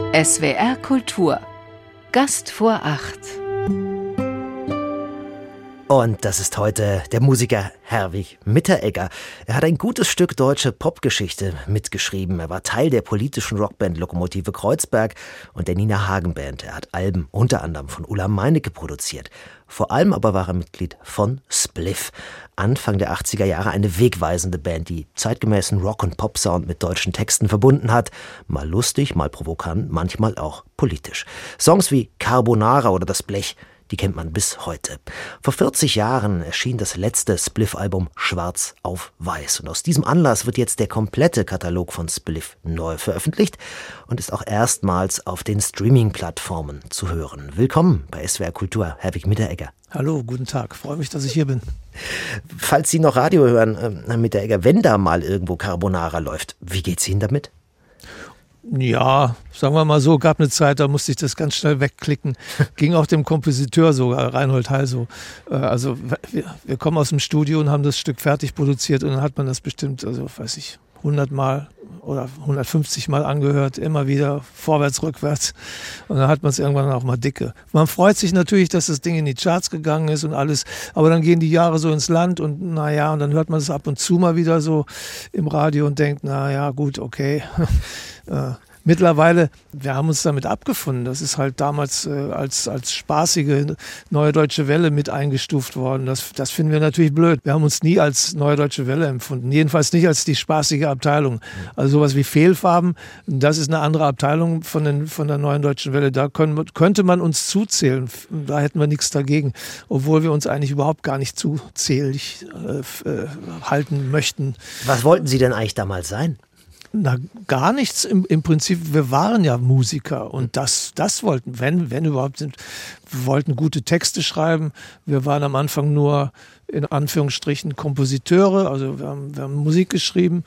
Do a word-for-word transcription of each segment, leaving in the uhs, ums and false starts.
S W R Kultur. Gast vor acht. Und das ist heute der Musiker Herwig Mitteregger. Er hat ein gutes Stück deutsche Popgeschichte mitgeschrieben. Er war Teil der politischen Rockband Lokomotive Kreuzberg und der Nina Hagen Band. Er hat Alben unter anderem von Ulla Meinecke produziert. Vor allem aber war er Mitglied von Spliff. Anfang der achtziger Jahre eine wegweisende Band, die zeitgemäßen Rock- und Pop-Sound mit deutschen Texten verbunden hat. Mal lustig, mal provokant, manchmal auch politisch. Songs wie Carbonara oder Das Blech, die kennt man bis heute. Vor vierzig Jahren erschien das letzte Spliff-Album Schwarz auf Weiß. Und aus diesem Anlass wird jetzt der komplette Katalog von Spliff neu veröffentlicht und ist auch erstmals auf den Streaming-Plattformen zu hören. Willkommen bei S W R Kultur, Herwig Mitteregger. Hallo, guten Tag. Freue mich, dass ich hier bin. Falls Sie noch Radio hören, Herr Mitteregger, wenn da mal irgendwo Carbonara läuft, wie geht's Ihnen damit? Ja, sagen wir mal so, gab eine Zeit, da musste ich das ganz schnell wegklicken. Ging auch dem Kompositeur so, Reinhold Heil so. Also wir, wir kommen aus dem Studio und haben das Stück fertig produziert und dann hat man das bestimmt, also weiß ich, hundert Mal oder hundertfünfzig Mal angehört, immer wieder vorwärts, rückwärts. Und dann hat man es irgendwann auch mal dicke. Man freut sich natürlich, dass das Ding in die Charts gegangen ist und alles, aber dann gehen die Jahre so ins Land und naja, und dann hört man es ab und zu mal wieder so im Radio und denkt, naja, gut, okay. äh, Mittlerweile, wir haben uns damit abgefunden. Das ist halt damals äh, als, als spaßige Neue Deutsche Welle mit eingestuft worden. Das, das finden wir natürlich blöd. Wir haben uns nie als Neue Deutsche Welle empfunden. Jedenfalls nicht als die spaßige Abteilung. Also sowas wie Fehlfarben, das ist eine andere Abteilung von, den, von der Neuen Deutschen Welle. Da können, könnte man uns zuzählen. Da hätten wir nichts dagegen. Obwohl wir uns eigentlich überhaupt gar nicht zuzählig äh, äh, halten möchten. Was wollten Sie denn eigentlich damals sein? Na, gar nichts im, im Prinzip. Wir waren ja Musiker und das, das wollten, wenn, wenn überhaupt, sind, wir wollten gute Texte schreiben. Wir waren am Anfang nur in Anführungsstrichen Kompositeure, also wir haben, wir haben Musik geschrieben.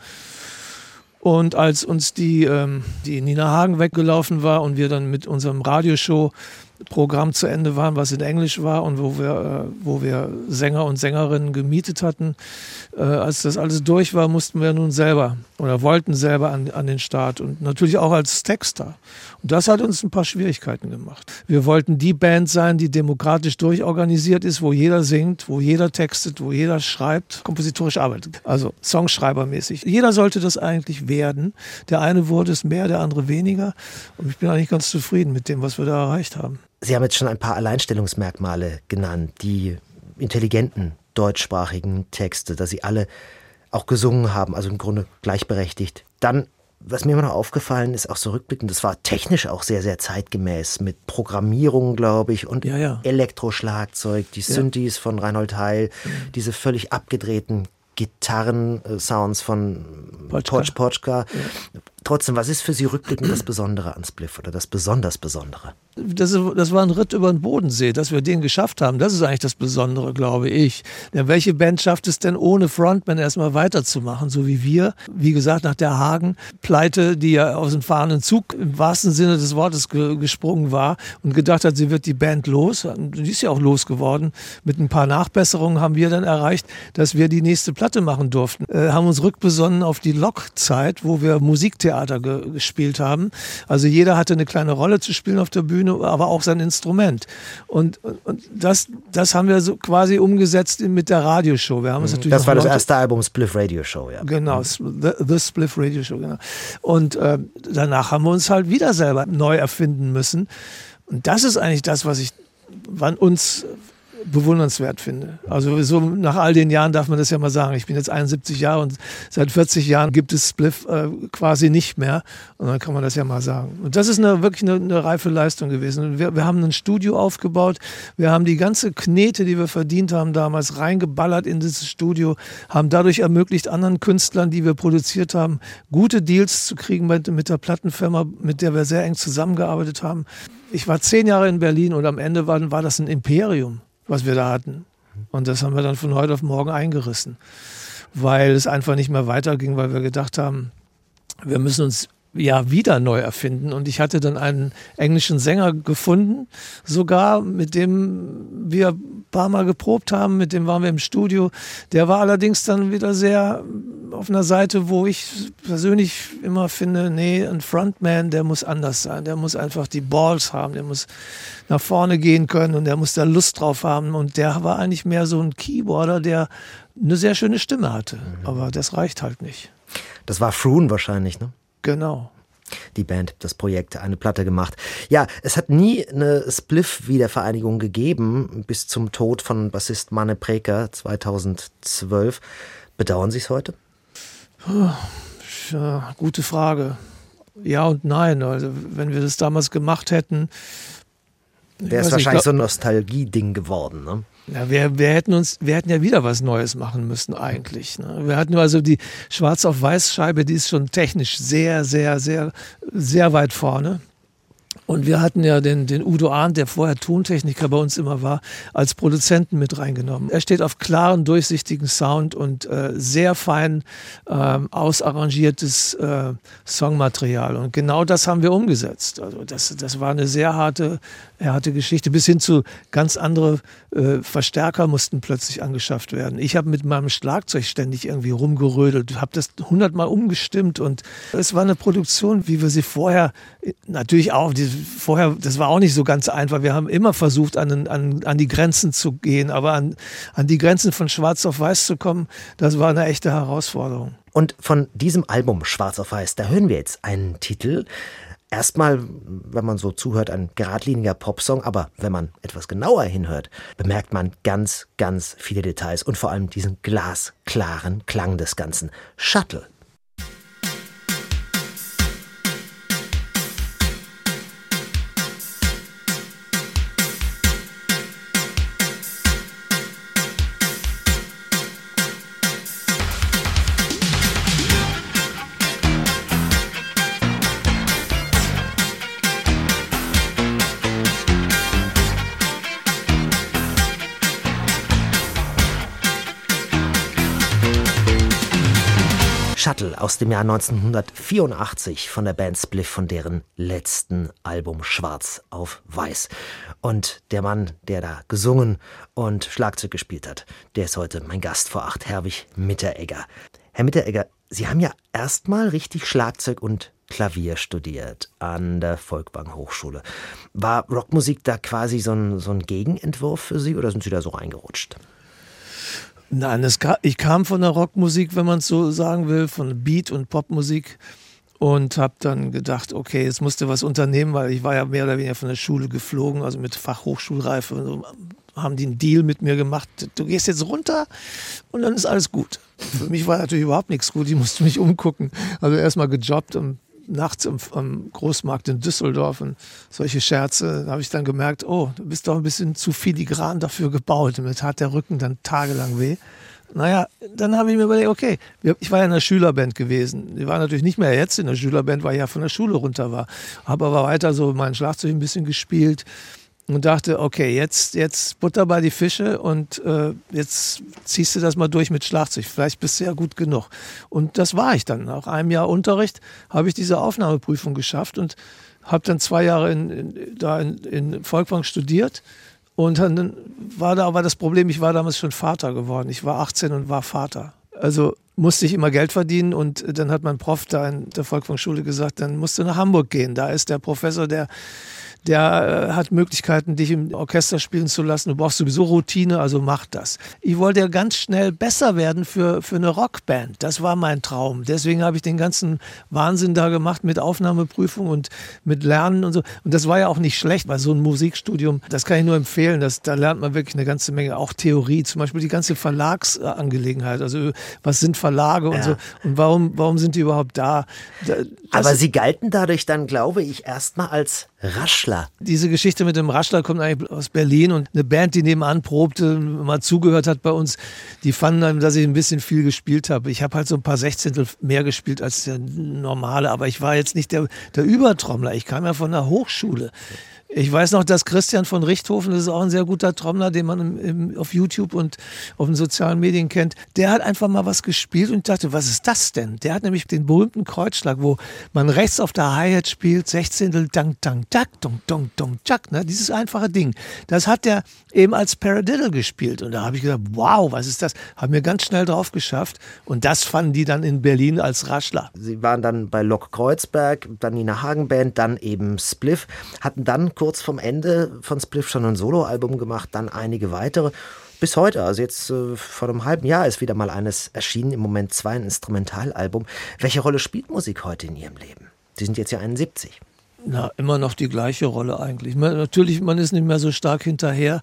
Und als uns die, ähm, die Nina Hagen weggelaufen war und wir dann mit unserem Radioshow-Programm zu Ende waren, was in Englisch war und wo wir, äh, wo wir Sänger und Sängerinnen gemietet hatten, äh, als das alles durch war, mussten wir nun selber oder wollten selber an, an den Start und natürlich auch als Texter. Und das hat uns ein paar Schwierigkeiten gemacht. Wir wollten die Band sein, die demokratisch durchorganisiert ist, wo jeder singt, wo jeder textet, wo jeder schreibt, kompositorisch arbeitet. Also songschreibermäßig. Jeder sollte das eigentlich werden. Der eine wurde es mehr, der andere weniger. Und ich bin eigentlich ganz zufrieden mit dem, was wir da erreicht haben. Sie haben jetzt schon ein paar Alleinstellungsmerkmale genannt, die intelligenten deutschsprachigen Texte, dass sie alle auch gesungen haben, also im Grunde gleichberechtigt. Dann, was mir immer noch aufgefallen ist, auch so rückblickend, das war technisch auch sehr, sehr zeitgemäß mit Programmierung, glaube ich, und ja, ja. Elektroschlagzeug, die Synthes ja. von Reinhold Heil, mhm. diese völlig abgedrehten Gitarren-Sounds von Potsch Potschka. Ja. Trotzdem, was ist für Sie rückblickend das Besondere an Spliff oder das besonders Besondere? Das, das war ein Ritt über den Bodensee, dass wir den geschafft haben. Das ist eigentlich das Besondere, glaube ich. Denn welche Band schafft es denn ohne Frontman erstmal weiterzumachen, so wie wir? Wie gesagt, nach der Hagen-Pleite, die ja aus dem fahrenden Zug im wahrsten Sinne des Wortes ge- gesprungen war und gedacht hat, sie wird die Band los. Die ist ja auch losgeworden. Mit ein paar Nachbesserungen haben wir dann erreicht, dass wir die nächste Platte machen durften. Äh, haben uns rückbesonnen auf die Lok-Zeit, wo wir Musiktheater ge- gespielt haben. Also jeder hatte eine kleine Rolle zu spielen auf der Bühne, aber auch sein Instrument. Und, und das, das haben wir so quasi umgesetzt mit der Radioshow. Wir haben uns natürlich das war das Leute, erste Album, Spliff Radio Show, ja. Genau, The, The Spliff Radio Show, genau. Und äh, danach haben wir uns halt wieder selber neu erfinden müssen. Und das ist eigentlich das, was ich an uns bewundernswert finde. Also so nach all den Jahren darf man das ja mal sagen. Ich bin jetzt einundsiebzig Jahre und seit vierzig Jahren gibt es Spliff äh, quasi nicht mehr. Und dann kann man das ja mal sagen. Und das ist eine, wirklich eine, eine reife Leistung gewesen. Wir, wir haben ein Studio aufgebaut. Wir haben die ganze Knete, die wir verdient haben damals, reingeballert in dieses Studio, haben dadurch ermöglicht, anderen Künstlern, die wir produziert haben, gute Deals zu kriegen mit, mit der Plattenfirma, mit der wir sehr eng zusammengearbeitet haben. Ich war zehn Jahre in Berlin und am Ende war, war das ein Imperium, was wir da hatten. Und das haben wir dann von heute auf morgen eingerissen, weil es einfach nicht mehr weiterging, weil wir gedacht haben, wir müssen uns ja wieder neu erfinden. Und ich hatte dann einen englischen Sänger gefunden, sogar, mit dem wir ein paar Mal geprobt haben, mit dem waren wir im Studio. Der war allerdings dann wieder sehr auf einer Seite, wo ich persönlich immer finde, nee, ein Frontman, der muss anders sein. Der muss einfach die Balls haben, der muss nach vorne gehen können und der muss da Lust drauf haben. Und der war eigentlich mehr so ein Keyboarder, der eine sehr schöne Stimme hatte. Mhm. Aber das reicht halt nicht. Das war Froon wahrscheinlich, ne? Genau. Die Band, das Projekt, eine Platte gemacht. Ja, es hat nie eine Spliff-Wiedervereinigung gegeben, bis zum Tod von Bassist Manne Preker zweitausendzwölf. Bedauern Sie es heute? Ja, gute Frage. Ja und nein. Also, wenn wir das damals gemacht hätten. Der ist wahrscheinlich so ein Nostalgie-Ding geworden, ne? Ja, wir, wir hätten uns, wir hätten ja wieder was Neues machen müssen eigentlich. Ne? Wir hatten also die Schwarz-auf-Weiß-Scheibe, die ist schon technisch sehr, sehr, sehr, sehr weit vorne. Und wir hatten ja den, den Udo Arndt, der vorher Tontechniker bei uns immer war, als Produzenten mit reingenommen. Er steht auf klaren, durchsichtigen Sound und äh, sehr fein äh, ausarrangiertes äh, Songmaterial. Und genau das haben wir umgesetzt. Also das, das war eine sehr harte, harte Geschichte. Bis hin zu ganz andere äh, Verstärker mussten plötzlich angeschafft werden. Ich habe mit meinem Schlagzeug ständig irgendwie rumgerödelt, habe das hundertmal umgestimmt. Und es war eine Produktion, wie wir sie vorher, natürlich auch, die vorher, das war auch nicht so ganz einfach. Wir haben immer versucht, an, an, an die Grenzen zu gehen, aber an, an die Grenzen von Schwarz auf Weiß zu kommen, das war eine echte Herausforderung. Und von diesem Album Schwarz auf Weiß, da hören wir jetzt einen Titel. Erstmal, wenn man so zuhört, ein geradliniger Popsong, aber wenn man etwas genauer hinhört, bemerkt man ganz, ganz viele Details und vor allem diesen glasklaren Klang des Ganzen. Shuttle. Shuttle aus dem Jahr neunzehnhundertvierundachtzig von der Band Spliff, von deren letzten Album Schwarz auf Weiß. Und der Mann, der da gesungen und Schlagzeug gespielt hat, der ist heute mein Gast vor acht, Herwig Mitteregger. Herr Mitteregger, Sie haben ja erstmal richtig Schlagzeug und Klavier studiert an der Folkwang Hochschule. War Rockmusik da quasi so ein, so ein Gegenentwurf für Sie oder sind Sie da so reingerutscht? Nein, das, ich kam von der Rockmusik, wenn man es so sagen will, von Beat- und Popmusik und habe dann gedacht, okay, jetzt musste was unternehmen, weil ich war ja mehr oder weniger von der Schule geflogen, also mit Fachhochschulreife. Und so haben die einen Deal mit mir gemacht, du gehst jetzt runter und dann ist alles gut. Für mich war natürlich überhaupt nichts gut, ich musste mich umgucken. Also erstmal gejobbt und nachts am, am Großmarkt in Düsseldorf und solche Scherze, da habe ich dann gemerkt, oh, du bist doch ein bisschen zu filigran dafür gebaut. Und mir tat der Rücken dann tagelang weh. Naja, dann habe ich mir überlegt, okay, ich war ja in der Schülerband gewesen. Ich war natürlich nicht mehr jetzt in der Schülerband, weil ich ja von der Schule runter war. Habe aber weiter so mein Schlagzeug ein bisschen gespielt und dachte, okay, jetzt, jetzt Butter bei die Fische und äh, jetzt ziehst du das mal durch mit Schlagzeug. Vielleicht bist du ja gut genug. Und das war ich dann. Nach einem Jahr Unterricht habe ich diese Aufnahmeprüfung geschafft und habe dann zwei Jahre in, in, da in, in Folkwang studiert. Und dann war da aber das Problem, ich war damals schon Vater geworden. Ich war achtzehn und war Vater. Also musste ich immer Geld verdienen und dann hat mein Prof da in der Folkwang-Schule gesagt, dann musst du nach Hamburg gehen. Da ist der Professor, der Der äh, hat Möglichkeiten, dich im Orchester spielen zu lassen. Du brauchst sowieso Routine, also mach das. Ich wollte ja ganz schnell besser werden für, für eine Rockband. Das war mein Traum. Deswegen habe ich den ganzen Wahnsinn da gemacht mit Aufnahmeprüfung und mit Lernen und so. Und das war ja auch nicht schlecht, weil so ein Musikstudium, das kann ich nur empfehlen. Das, da lernt man wirklich eine ganze Menge, auch Theorie, zum Beispiel die ganze Verlagsangelegenheit. Also was sind Verlage und ja. so und warum, warum sind die überhaupt da? Das Aber Sie galten dadurch dann, glaube ich, erstmal als Raschler. Diese Geschichte mit dem Raschler kommt eigentlich aus Berlin und eine Band, die nebenan probte, mal zugehört hat bei uns, die fanden dann, dass ich ein bisschen viel gespielt habe. Ich habe halt so ein paar Sechzehntel mehr gespielt als der normale, aber ich war jetzt nicht der, der Übertrommler. Ich kam ja von der Hochschule. Ich weiß noch, dass Christian von Richthofen, das ist auch ein sehr guter Trommler, den man im, im, auf YouTube und auf den sozialen Medien kennt, der hat einfach mal was gespielt und ich dachte, was ist das denn? Der hat nämlich den berühmten Kreuzschlag, wo man rechts auf der Hi-Hat spielt, Sechzehntel, dang, dang, tak, dong, dong, dong, tschak, ne? Dieses einfache Ding. Das hat der eben als Paradiddle gespielt und da habe ich gesagt, wow, was ist das? Haben wir ganz schnell drauf geschafft und das fanden die dann in Berlin als Raschler. Sie waren dann bei Lok Kreuzberg, dann Nina Hagen Band, dann eben Spliff, hatten dann kurz vom Ende von Spliff schon ein Soloalbum gemacht, dann einige weitere. Bis heute, also jetzt äh, vor einem halben Jahr ist wieder mal eines erschienen, im Moment zwei, ein Instrumentalalbum. Welche Rolle spielt Musik heute in Ihrem Leben? Sie sind jetzt ja einundsiebzig. Na, immer noch die gleiche Rolle eigentlich. Man, natürlich, man ist nicht mehr so stark hinterher,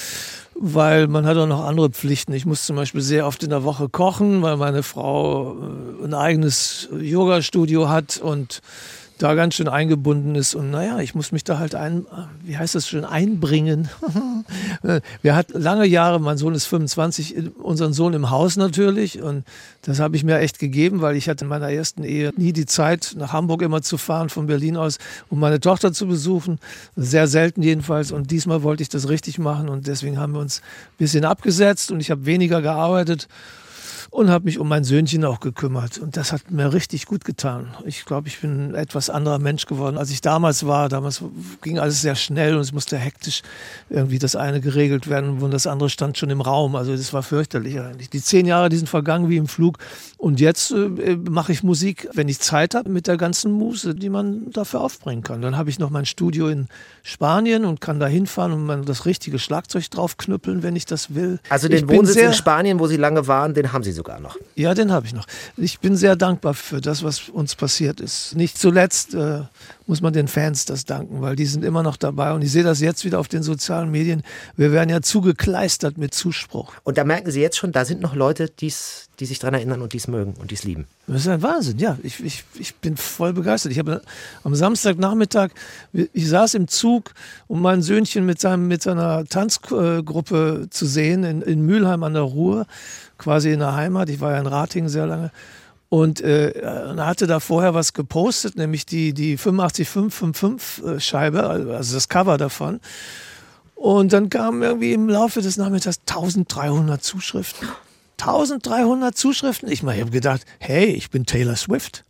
weil man hat auch noch andere Pflichten. Ich muss zum Beispiel sehr oft in der Woche kochen, weil meine Frau äh, ein eigenes Yoga-Studio hat und da ganz schön eingebunden ist und naja, ich muss mich da halt ein, wie heißt das schön, einbringen. Wir hatten lange Jahre, mein Sohn ist fünfundzwanzig, unseren Sohn im Haus natürlich und das habe ich mir echt gegeben, weil ich hatte in meiner ersten Ehe nie die Zeit, nach Hamburg immer zu fahren, von Berlin aus, um meine Tochter zu besuchen. Sehr selten jedenfalls und diesmal wollte ich das richtig machen und deswegen haben wir uns ein bisschen abgesetzt und ich habe weniger gearbeitet. Und habe mich um mein Söhnchen auch gekümmert. Und das hat mir richtig gut getan. Ich glaube, ich bin ein etwas anderer Mensch geworden, als ich damals war. Damals ging alles sehr schnell und es musste hektisch irgendwie das eine geregelt werden und das andere stand schon im Raum. Also das war fürchterlich eigentlich. Die zehn Jahre, die sind vergangen wie im Flug. Und jetzt äh, mache ich Musik, wenn ich Zeit habe, mit der ganzen Muße, die man dafür aufbringen kann. Dann habe ich noch mein Studio in Spanien und kann da hinfahren und man das richtige Schlagzeug draufknüppeln, wenn ich das will. Also den Wohnsitz in Spanien, wo Sie lange waren, den haben Sie sogar noch. Ja, den habe ich noch. Ich bin sehr dankbar für das, was uns passiert ist. Nicht zuletzt äh, muss man den Fans das danken, weil die sind immer noch dabei. Und ich sehe das jetzt wieder auf den sozialen Medien. Wir werden ja zugekleistert mit Zuspruch. Und da merken Sie jetzt schon, da sind noch Leute, die's, die sich daran erinnern und dies mögen und dies lieben. Das ist ein Wahnsinn, ja. Ich, ich, ich bin voll begeistert. Ich habe am Samstagnachmittag, ich saß im Zug, um mein Söhnchen mit, seinem, mit seiner Tanzgruppe zu sehen in, in Mülheim an der Ruhr, quasi in der Heimat. Ich war ja in Ratingen sehr lange. Und äh, hatte da vorher was gepostet, nämlich die, die fünfundachtzig fünf fünfundfünfzig Scheibe, also das Cover davon. Und dann kamen irgendwie im Laufe des Nachmittags eintausenddreihundert Zuschriften. eintausenddreihundert Zuschriften. Ich mal, ich habe gedacht, hey, ich bin Taylor Swift.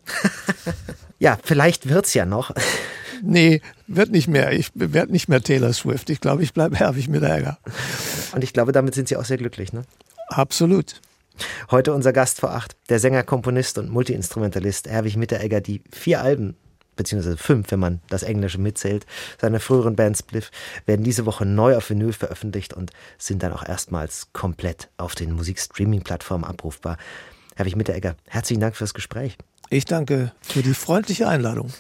Ja, vielleicht wird's ja noch. Nee, wird nicht mehr. Ich werde nicht mehr Taylor Swift. Ich glaube, ich bleibe Herwig Mitteregger. Und ich glaube, damit sind Sie auch sehr glücklich, ne? Absolut. Heute unser Gast vor acht, der Sänger, Komponist und Multiinstrumentalist Herwig Mitteregger, die vier Alben, beziehungsweise fünf, wenn man das Englische mitzählt, seiner früheren Band Spliff, werden diese Woche neu auf Vinyl veröffentlicht und sind dann auch erstmals komplett auf den Musikstreaming-Plattformen abrufbar. Herwig Mitteregger, herzlichen Dank fürs Gespräch. Ich danke für die freundliche Einladung.